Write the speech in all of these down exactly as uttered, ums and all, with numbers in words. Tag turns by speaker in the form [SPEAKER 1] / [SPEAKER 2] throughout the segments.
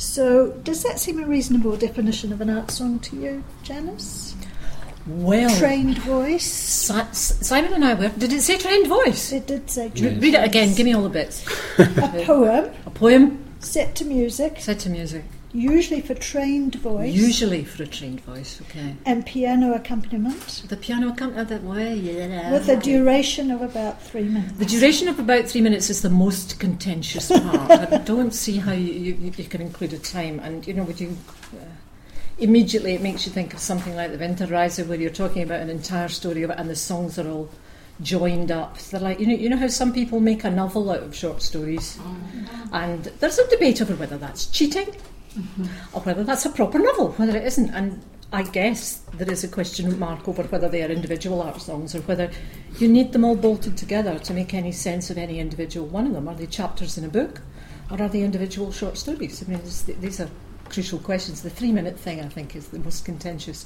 [SPEAKER 1] So, does that seem a reasonable definition of an art song to you, Janice?
[SPEAKER 2] Well,
[SPEAKER 1] trained voice.
[SPEAKER 2] Si- Simon and I were. Did it say trained voice?
[SPEAKER 1] It did say trained
[SPEAKER 2] yes. Read it again. Give me all the bits.
[SPEAKER 1] A poem.
[SPEAKER 2] A poem.
[SPEAKER 1] Set to music.
[SPEAKER 2] Set to music.
[SPEAKER 1] Usually for trained voice.
[SPEAKER 2] Usually for a trained voice. Okay.
[SPEAKER 1] And piano accompaniment.
[SPEAKER 2] The piano accompaniment that way. Yeah.
[SPEAKER 1] With a duration of about three minutes.
[SPEAKER 2] The duration of about three minutes is the most contentious part. I don't see how you, you, you can include a time. And you know, would you? Uh, Immediately it makes you think of something like the Winterreise, where you're talking about an entire story of it and the songs are all joined up. They're like, you know, you know how some people make a novel out of short stories? Mm-hmm. And there's a debate over whether that's cheating mm-hmm. or whether that's a proper novel, whether it isn't. And I guess there is a question mark over whether they are individual art songs or whether you need them all bolted together to make any sense of any individual one of them. Are they chapters in a book or are they individual short stories? I mean, these are crucial questions. The three-minute thing, I think, is the most contentious.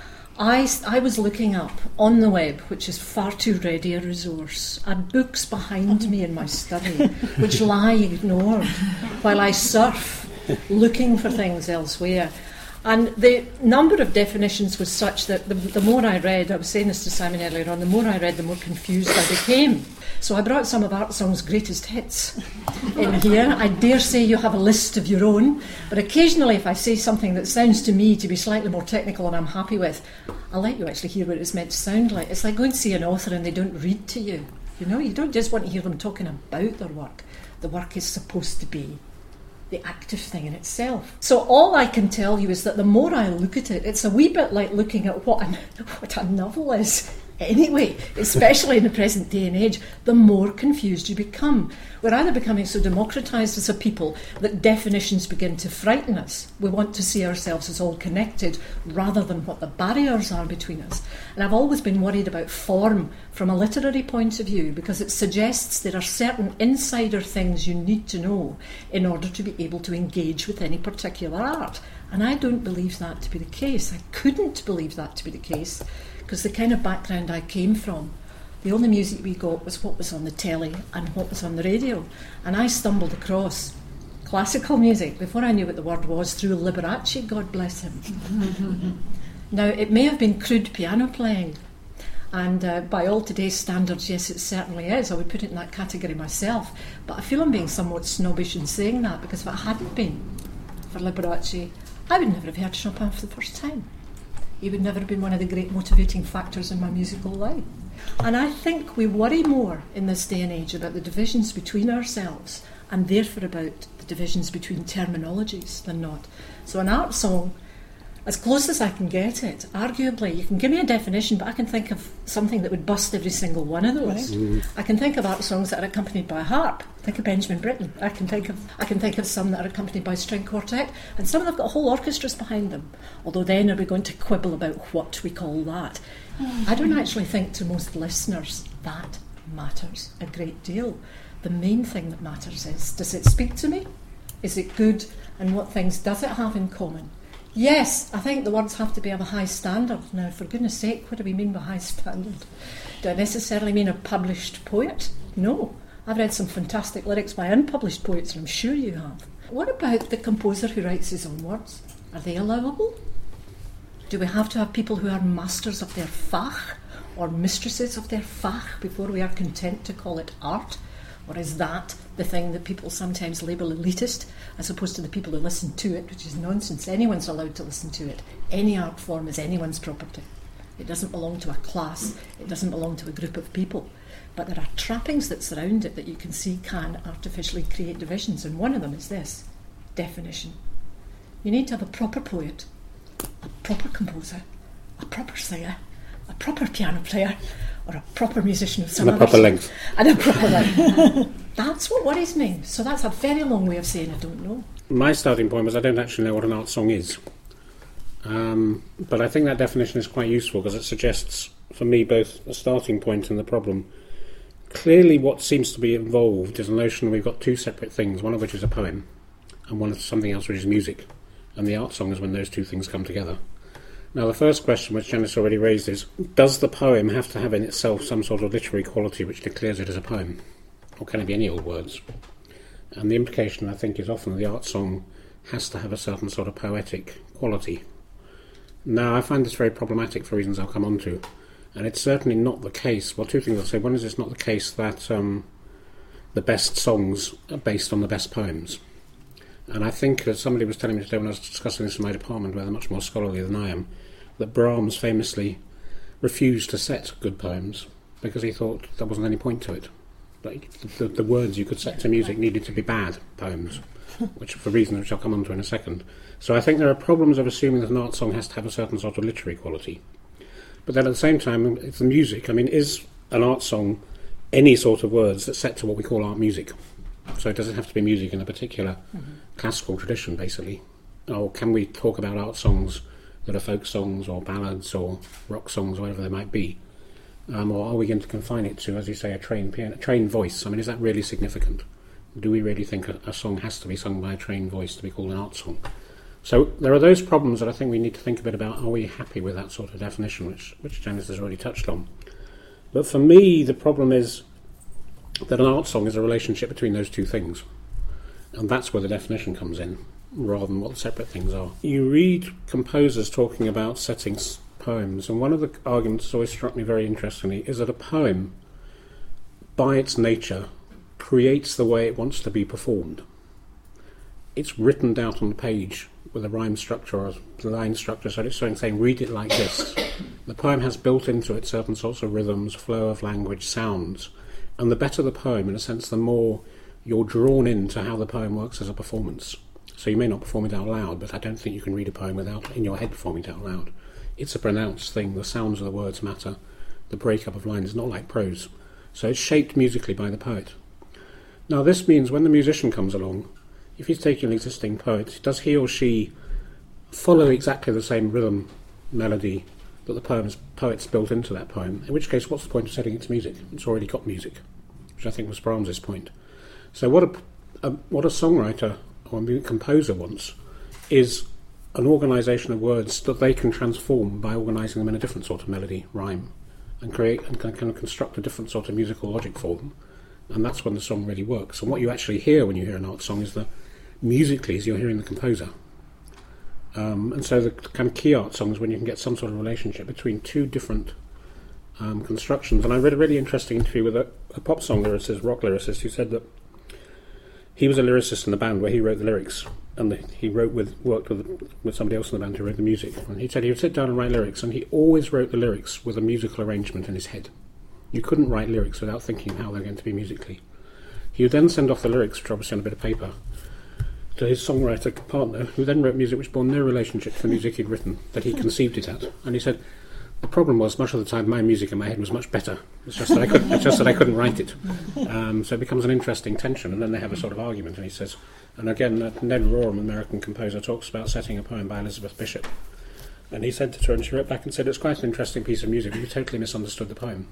[SPEAKER 2] I, I was looking up on the web, which is far too ready a resource, and books behind me in my study, which lie ignored, while I surf, looking for things elsewhere. And the number of definitions was such that the, the more I read, I was saying this to Simon earlier on, the more I read, the more confused I became. So I brought some of Art Song's greatest hits in here. I dare say you have a list of your own, but occasionally if I say something that sounds to me to be slightly more technical and I'm happy with, I'll let you actually hear what it's meant to sound like. It's like going to see an author and they don't read to you. You know, you don't just want to hear them talking about their work. The work is supposed to be the active thing in itself. So all I can tell you is that the more I look at it, it's a wee bit like looking at what a, what a novel is. Anyway, especially in the present day and age, the more confused you become. We're either becoming so democratised as a people that definitions begin to frighten us. We want to see ourselves as all connected rather than what the barriers are between us. And I've always been worried about form from a literary point of view because it suggests there are certain insider things you need to know in order to be able to engage with any particular art. And I don't believe that to be the case. I couldn't believe that to be the case because the kind of background I came from, the only music we got was what was on the telly and what was on the radio. And I stumbled across classical music before I knew what the word was through Liberace, God bless him. Now, it may have been crude piano playing, and uh, by all today's standards, yes, it certainly is. I would put it in that category myself. But I feel I'm being somewhat snobbish in saying that because if it hadn't been for Liberace, I would never have heard Chopin for the first time. He would never have been one of the great motivating factors in my musical life. And I think we worry more in this day and age about the divisions between ourselves and therefore about the divisions between terminologies than not. So an art song, as close as I can get it, arguably, you can give me a definition, but I can think of something that would bust every single one of those. Right. Mm. I can think of art songs that are accompanied by a harp. Think of Benjamin Britten. I can think of I can think of some that are accompanied by string quartet, and some have got whole orchestras behind them. Although then are we going to quibble about what we call that? Mm. I don't actually think to most listeners that matters a great deal. The main thing that matters is, does it speak to me? Is it good? And what things does it have in common? Yes, I think the words have to be of a high standard. Now, for goodness sake, what do we mean by high standard? Do I necessarily mean a published poet? No. I've read some fantastic lyrics by unpublished poets, and I'm sure you have. What about the composer who writes his own words? Are they allowable? Do we have to have people who are masters of their Fach or mistresses of their Fach before we are content to call it art? Or is that the thing that people sometimes label elitist, as opposed to the people who listen to it, which is nonsense? Anyone's allowed to listen to it. Any art form is anyone's property. It doesn't belong to a class. It doesn't belong to a group of people. But there are trappings that surround it that you can see can artificially create divisions, and one of them is this: definition. You need to have a proper poet, a proper composer, a proper singer, a proper piano player, or a proper musician of some
[SPEAKER 3] and a proper length.
[SPEAKER 2] And a proper length. That's what worries me. So that's a very long way of saying I don't know.
[SPEAKER 3] My starting point was I don't actually know what an art song is. Um, but I think that definition is quite useful because it suggests, for me, both a starting point and the problem. Clearly what seems to be involved is a notion that we've got two separate things, one of which is a poem and one is something else which is music. And the art song is when those two things come together. Now, the first question, which Janice already raised, is, does the poem have to have in itself some sort of literary quality which declares it as a poem? Or can it be any old words? And the implication, I think, is often the art song has to have a certain sort of poetic quality. Now, I find this very problematic for reasons I'll come on to, and it's certainly not the case. Well, two things I'll say. One is it's not the case that um, the best songs are based on the best poems. And I think, as somebody was telling me today when I was discussing this in my department, where they're much more scholarly than I am, that Brahms famously refused to set good poems because he thought there wasn't any point to it. Like the, the words you could set to music needed to be bad poems, which for reasons which I'll come on to in a second. So I think there are problems of assuming that an art song has to have a certain sort of literary quality. But then at the same time, it's the music. I mean, is an art song any sort of words that's set to what we call art music? So does it have to be music in a particular mm-hmm. classical tradition, basically? Or can we talk about art songs that are folk songs or ballads or rock songs or whatever they might be? Um, or are we going to confine it to, as you say, a trained piano, a trained voice? I mean, is that really significant? Do we really think a, a song has to be sung by a trained voice to be called an art song? So there are those problems that I think we need to think a bit about. Are we happy with that sort of definition, which, which Janice has already touched on? But for me, the problem is that an art song is a relationship between those two things. And that's where the definition comes in, rather than what the separate things are. You read composers talking about setting poems, and one of the arguments that's always struck me very interestingly is that a poem, by its nature, creates the way it wants to be performed. It's written out on the page with a rhyme structure or a line structure, so it's saying, read it like this. The poem has built into it certain sorts of rhythms, flow of language, sounds, and the better the poem, in a sense, the more you're drawn into how the poem works as a performance. So you may not perform it out loud, but I don't think you can read a poem without in your head performing it out loud. It's a pronounced thing. The sounds of the words matter. The breakup of lines is not like prose. So it's shaped musically by the poet. Now this means when the musician comes along, if he's taking an existing poet, does he or she follow exactly the same rhythm, melody that the poem's poet's built into that poem? In which case, what's the point of setting it to music? It's already got music, which I think was Brahms's point. So what a, a what a songwriter or a composer wants is an organisation of words that they can transform by organising them in a different sort of melody, rhyme, and create and kind of construct a different sort of musical logic for them. And that's when the song really works. And what you actually hear when you hear an art song is that musically is you're hearing the composer. Um, and so the kind of key art song is when you can get some sort of relationship between two different um, constructions. And I read a really interesting interview with a, a pop song lyricist, rock lyricist, who said that he was a lyricist in the band where he wrote the lyrics, and the, he wrote with worked with with somebody else in the band who wrote the music. And he said he would sit down and write lyrics, and he always wrote the lyrics with a musical arrangement in his head. You couldn't write lyrics without thinking how they're going to be musically. He would then send off the lyrics, which are obviously on a bit of paper, to his songwriter partner, who then wrote music which bore no relationship to the music he'd written, that he conceived it at. And he said, the problem was, much of the time, my music in my head was much better. It's just that I couldn't, it's just that I couldn't write it. Um, so it becomes an interesting tension, and then they have a sort of argument. And he says, and again, uh, Ned Rorem, American composer, talks about setting a poem by Elizabeth Bishop. And he sent it to her, and she wrote back and said, it's quite an interesting piece of music, but you totally misunderstood the poem.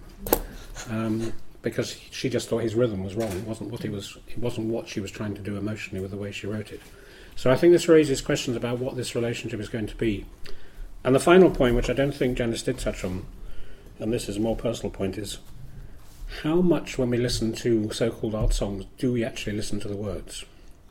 [SPEAKER 3] Um, because she just thought his rhythm was wrong. It wasn't what he was. It wasn't what she was trying to do emotionally with the way she wrote it. So I think this raises questions about what this relationship is going to be. And the final point, which I don't think Janice did touch on, and this is a more personal point, is how much when we listen to so-called art songs do we actually listen to the words?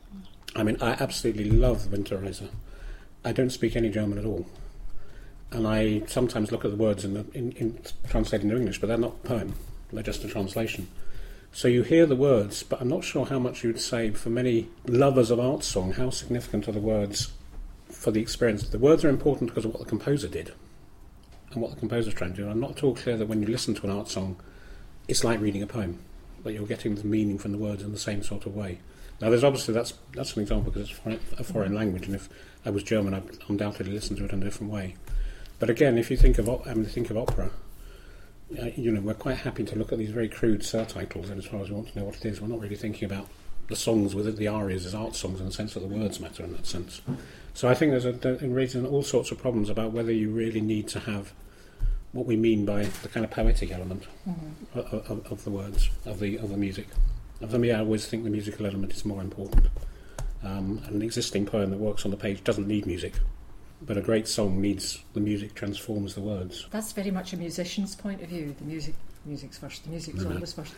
[SPEAKER 3] I mean, I absolutely love Winterreise. I don't speak any German at all. And I sometimes look at the words in, the, in, in translated into English, but they're not a poem. They're just a translation. So you hear the words, but I'm not sure how much you would say, for many lovers of art song, how significant are the words for the experience. The words are important because of what the composer did and what the composer's trying to do. And I'm not at all clear that when you listen to an art song, it's like reading a poem, that you're getting the meaning from the words in the same sort of way. Now, there's obviously, that's that's an example because it's foreign, a foreign language, and if I was German, I'd undoubtedly listen to it in a different way. But again, if you think of, I mean, think of opera, uh, you know, we're quite happy to look at these very crude surtitles, and as far as we want to know what it is, we're not really thinking about the songs with it, the arias as art songs in the sense that the words matter in that sense. So I think there's a, it raises all sorts of problems about whether you really need to have what we mean by the kind of poetic element mm-hmm. of, of, of the words, of the of the music. And for me, I always think the musical element is more important. Um, an existing poem that works on the page doesn't need music, but a great song needs the music transforms the words.
[SPEAKER 2] That's very much a musician's point of view. The music, music's first. The music's
[SPEAKER 3] no,
[SPEAKER 2] always
[SPEAKER 3] no.
[SPEAKER 2] first.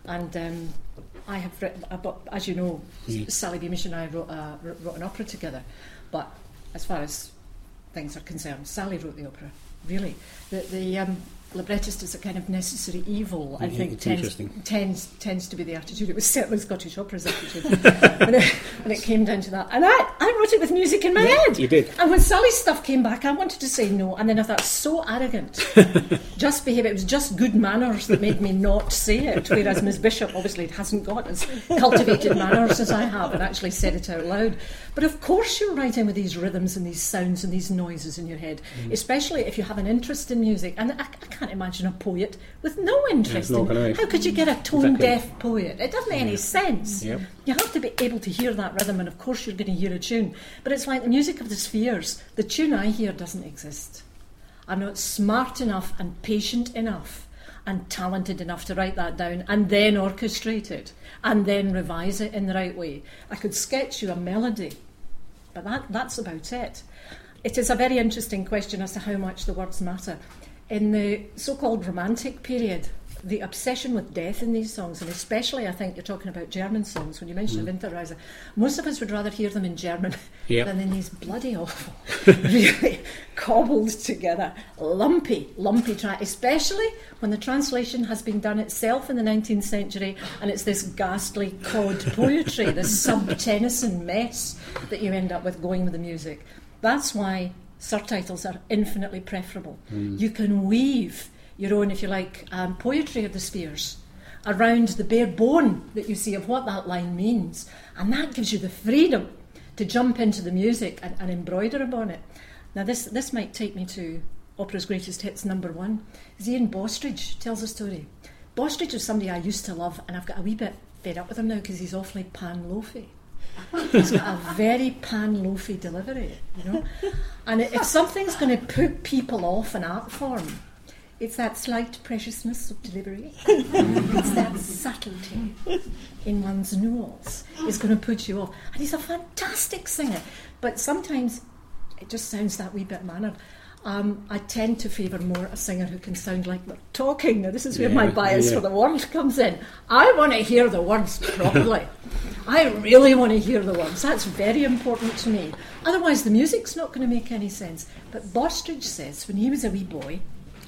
[SPEAKER 2] And um, I have written, but as you know,
[SPEAKER 3] Mm.
[SPEAKER 2] Sally Beamish and I wrote, a, wrote an opera together. But as far as things are concerned, Sally wrote the opera. Really, the the um, librettist is a kind of necessary evil. I
[SPEAKER 3] Yeah,
[SPEAKER 2] think
[SPEAKER 3] it's
[SPEAKER 2] tends,
[SPEAKER 3] interesting.
[SPEAKER 2] tends tends to be the attitude. It was certainly Scottish Opera's attitude when, it, when it came down to that. And I, I wrote it with music in my
[SPEAKER 3] Yeah,
[SPEAKER 2] head.
[SPEAKER 3] you did.
[SPEAKER 2] And when Sally's stuff came back, I wanted to say no, and then I thought, so arrogant. Just behave. It was just good manners that made me not say it. Whereas Miss Bishop obviously hasn't got as cultivated manners as I have, and actually said it out loud. But of course, you're writing with these rhythms and these sounds and these noises in your head, mm. especially if you have an interest in music. And I, I can't imagine a poet with no interest
[SPEAKER 3] Yeah,
[SPEAKER 2] in
[SPEAKER 3] it.
[SPEAKER 2] How could you get a tone-deaf exactly. poet? It doesn't make any sense.
[SPEAKER 3] Yep.
[SPEAKER 2] You have to be able to hear that rhythm, and of course you're going to hear a tune. But it's like the music of the spheres. The tune I hear doesn't exist. I'm not smart enough and patient enough and talented enough to write that down and then orchestrate it and then revise it in the right way. I could sketch you a melody, but that, that's about it. It is a very interesting question as to how much the words matter. In the so-called Romantic period, the obsession with death in these songs, and especially I think you're talking about German songs, when you mention mm. Winterreise, most of us would rather hear them in German yep. than in these bloody awful, really cobbled together, lumpy, lumpy track, especially when the translation has been done itself in the nineteenth century and it's this ghastly cod poetry, this sub-Tennyson mess that you end up with going with the music. That's why surtitles are infinitely preferable. Mm. You can weave your own, if you like, um, poetry of the spheres around the bare bone that you see of what that line means, and that gives you the freedom to jump into the music and, and embroider upon it. Now this this might take me to opera's greatest hits number one. Ian Bostridge tells a story. Bostridge was somebody I used to love, and I've got a wee bit fed up with him now because he's awfully pan-loafy. He's got a very pan-loafy delivery, you know. And if something's going to put people off an art form, it's that slight preciousness of delivery. It's that subtlety in one's nuance is going to put you off. And he's a fantastic singer, but sometimes it just sounds that wee bit mannered. Um, I tend to favour more a singer who can sound like they're talking. Now, this is where yeah, my bias yeah. for the words comes in. I want to hear the words properly. I really want to hear the words. That's very important to me. Otherwise, the music's not going to make any sense. But Bostridge says when he was a wee boy,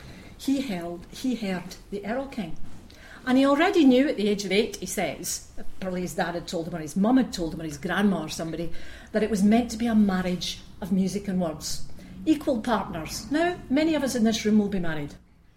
[SPEAKER 2] he held, he heard the Errol King. And he already knew at the age of eight, he says, probably his dad had told him or his mum had told him or his grandma or somebody, that it was meant to be a marriage of music and words. Equal partners. Now, many of us in this room will be married.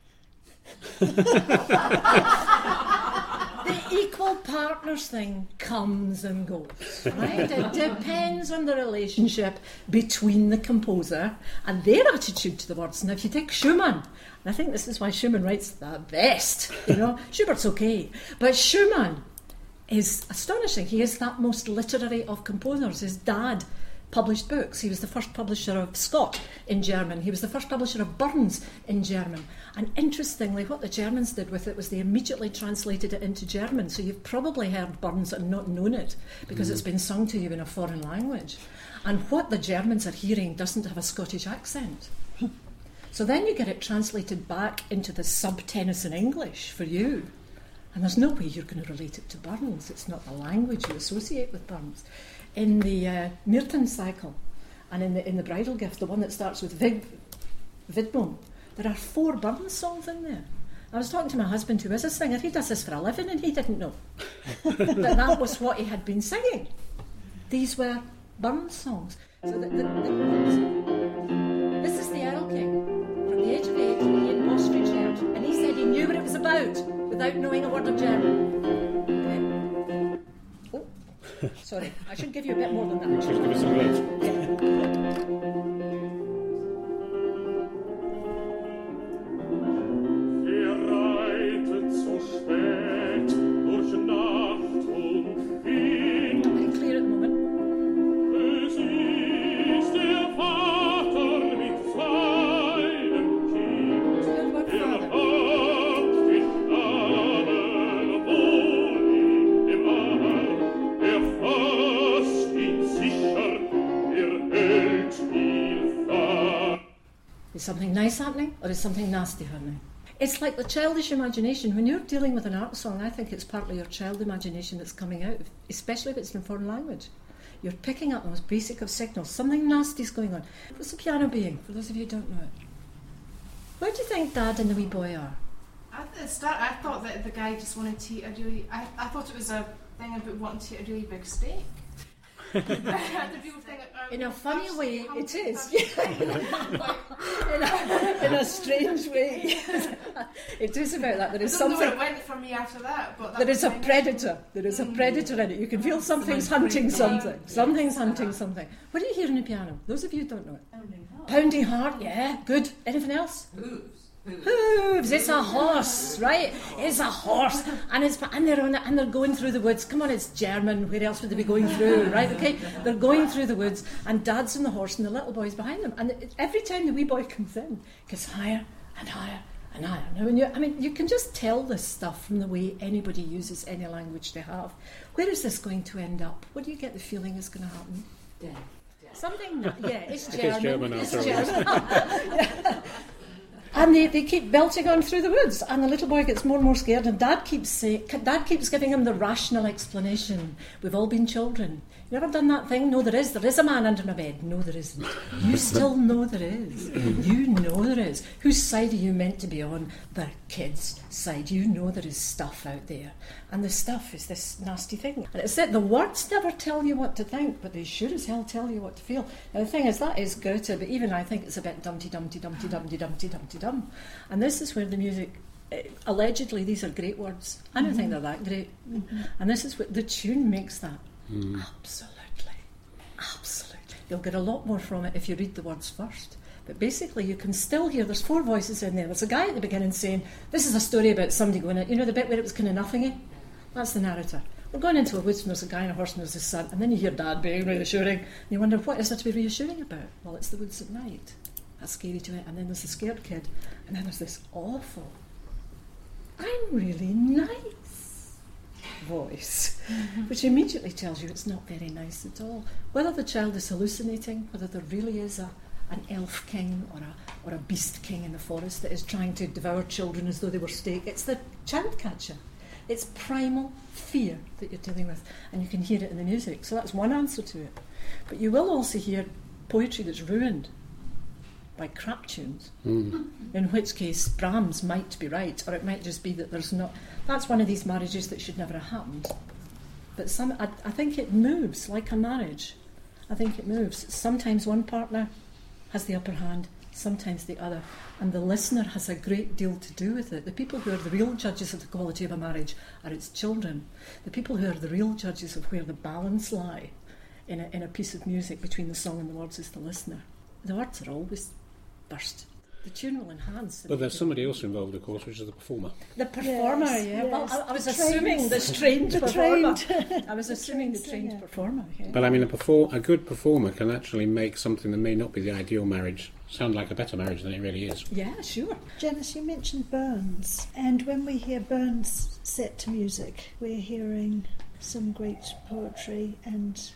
[SPEAKER 2] The equal partners thing comes and goes, right? It depends on the relationship between the composer and their attitude to the words. Now, if you take Schumann, and I think this is why Schumann writes the best, you know, Schubert's okay, but Schumann is astonishing. He is that most literary of composers. His dad published books. He was the first publisher of Scott in German. He was the first publisher of Burns in German. And interestingly, what the Germans did with it was they immediately translated it into German. So you've probably heard Burns and not known it because mm. it's been sung to you in a foreign language. And what the Germans are hearing doesn't have a Scottish accent. So then you get it translated back into the sub-Tennyson English for you. And there's no way you're going to relate it to Burns. It's not the language you associate with Burns. In the uh, Myrton cycle and in the in the Bridal Gift, the one that starts with Vig, Vidbom, there are four Burns songs in there. I was talking to my husband who is a singer. He does this for a living and he didn't know that that was what he had been singing. These were Burns songs. So the, the, the, this is the Errol King from the age of eight, Ian Bostridge heard, and he said he knew what it was about without knowing a word of German. Sorry, I should give you a bit more than that.
[SPEAKER 3] Should give you some leads.
[SPEAKER 2] Very clear at the moment. Good work, Father. Is something nice happening or is something nasty happening? It's like the childish imagination. When you're dealing with an art song, I think it's partly your child imagination that's coming out, especially if it's in a foreign language. You're picking up the most basic of signals. Something nasty's going on. What's the piano being, for those of you who don't know it? Where do you think Dad and the wee boy are?
[SPEAKER 4] At the start, I thought that the guy just wanted to eat a really... I, I thought it was a thing about wanting to eat a really big steak. The people think, um,
[SPEAKER 2] In a funny
[SPEAKER 4] thirsty,
[SPEAKER 2] way,
[SPEAKER 4] hungry,
[SPEAKER 2] it is.
[SPEAKER 4] thirsty.
[SPEAKER 2] in, a, in a strange way. It is about that. There is
[SPEAKER 4] I don't know where
[SPEAKER 2] something...
[SPEAKER 4] it went for me after that, but that
[SPEAKER 2] There is
[SPEAKER 4] was
[SPEAKER 2] a
[SPEAKER 4] my
[SPEAKER 2] predator. There is a predator in it. You can feel something's hunting something. Something's hunting something. What do you hear in the piano? Those of you who don't know it.
[SPEAKER 5] Pounding heart.
[SPEAKER 2] Pounding heart, yeah, good. Anything else?
[SPEAKER 5] Hooves. Hooves.
[SPEAKER 2] Hooves. It's a horse, right? It's a horse, and it's and they're on it, and they're going through the woods. Come on, it's German. Where else would they be going through, right? Okay, they're going through the woods, and Dad's on the horse, and the little boy's behind them. And it, every time the wee boy comes in, it gets higher and higher and higher. Now, when you, I mean, you can just tell this stuff from the way anybody uses any language they have. Where is this going to end up? What do you get the feeling is going to happen?
[SPEAKER 5] Dead.
[SPEAKER 2] Something, yeah, it's
[SPEAKER 3] It
[SPEAKER 2] German.
[SPEAKER 3] is German
[SPEAKER 2] It's
[SPEAKER 3] after all.
[SPEAKER 2] German. Yeah. And they, they keep belting on through the woods, and the little boy gets more and more scared, and Dad keeps say, Dad keeps giving him the rational explanation. We've all been children. You ever done that thing? No, there is. There is a man under my bed. No, there isn't. You still know there is. You know there is. Whose side are you meant to be on? The kid's side. You know there is stuff out there. And the stuff is this nasty thing. And it's that the words never tell you what to think, but they sure as hell tell you what to feel. Now the thing is, that is Goethe, but even I think it's a bit dumpty dumpty dumpty dumpty dumpty dumpty dum. And this is where the music, uh, allegedly these are great words. I don't mm-hmm. think they're that great. Mm-hmm. And this is what the tune makes that. Mm. Absolutely. Absolutely. You'll get a lot more from it if you read the words first. But basically you can still hear, there's four voices in there. There's a guy at the beginning saying, this is a story about somebody going out, you know the bit where it was kind of nothingy? That's the narrator. We're going into a woods and there's a guy and a horse and there's his son, and then you hear Dad being reassuring, and you wonder, what is there to be reassuring about? Well, it's the woods at night. That's scary to it. And then there's the scared kid, and then there's this awful, I'm really nice voice, mm-hmm. which immediately tells you it's not very nice at all. Whether the child is hallucinating, whether there really is a an elf king or a or a beast king in the forest that is trying to devour children as though they were steak, it's the child catcher. It's primal fear that you're dealing with, and you can hear it in the music. So that's one answer to it. But you will also hear poetry that's ruined by crap tunes, mm. in which case Brahms might be right, or it might just be that there's not... That's one of these marriages that should never have happened. But some, I, I think it moves like a marriage. I think it moves. Sometimes one partner has the upper hand, sometimes the other, and the listener has a great deal to do with it. The people who are the real judges of the quality of a marriage are its children. The people who are the real judges of where the balance lie in a, in a piece of music between the song and the words is the listener. The words are always burst. The tune will enhance.
[SPEAKER 3] But there's somebody else involved, of course, which is the performer.
[SPEAKER 2] The performer,
[SPEAKER 1] yes,
[SPEAKER 2] yeah.
[SPEAKER 1] Yes.
[SPEAKER 2] Well, I, I was
[SPEAKER 1] the
[SPEAKER 2] assuming
[SPEAKER 1] trained,
[SPEAKER 2] the trained
[SPEAKER 1] the
[SPEAKER 2] performer.
[SPEAKER 1] Trained,
[SPEAKER 2] I was assuming the trained
[SPEAKER 1] singer.
[SPEAKER 2] performer. Yeah.
[SPEAKER 3] But I mean, a, perform- a good performer can actually make something that may not be the ideal marriage sound like a better marriage than it really is.
[SPEAKER 2] Yeah, sure.
[SPEAKER 1] Janice, you mentioned Burns, and when we hear Burns set to music, we're hearing some great poetry and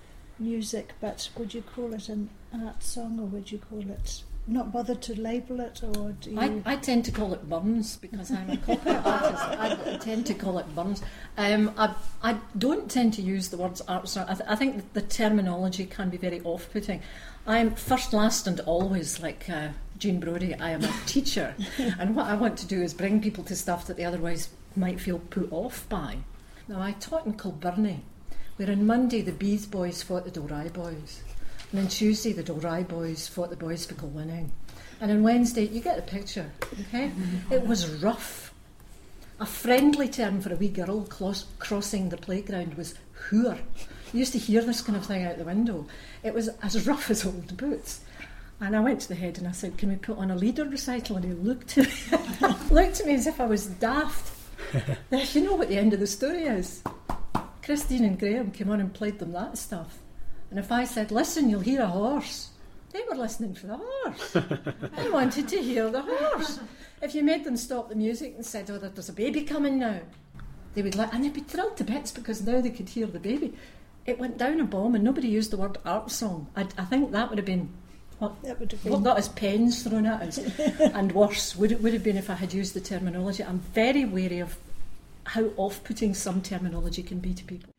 [SPEAKER 1] music, but would you call it an art song, or would you call it... not bothered to label it, or do you...
[SPEAKER 2] I, I tend to call it Burns because I'm a corporate artist. I tend to call it Burns. Um, I, I don't tend to use the words art song. I, th- I think the terminology can be very off-putting. I'm first, last and always, like uh, Jean Brodie, I am a teacher. And what I want to do is bring people to stuff that they otherwise might feel put off by. Now, I taught in Kilbirnie, where on Monday the Bees boys fought the Dalry boys. And on Tuesday, the Dalry boys fought the boys for Kilwinning. And on Wednesday, you get the picture, okay? It was rough. A friendly term for a wee girl clos- crossing the playground was hooer. You used to hear this kind of thing out the window. It was as rough as old boots. And I went to the head and I said, can we put on a leader recital? And he looked at me, looked at me as if I was daft. You know what the end of the story is. Christine and Graham came on and played them that stuff. And if I said, listen, you'll hear a horse, they were listening for the horse. They wanted to hear the horse. If you made them stop the music and said, oh, there's a baby coming now, they would like, and they'd be thrilled to bits because now they could hear the baby. It went down a bomb and nobody used the word art song. I, I think that would have been What,
[SPEAKER 1] That would have been.
[SPEAKER 2] what got his pens thrown at us, and worse would it would have been if I had used the terminology. I'm very wary of how off-putting some terminology can be to people.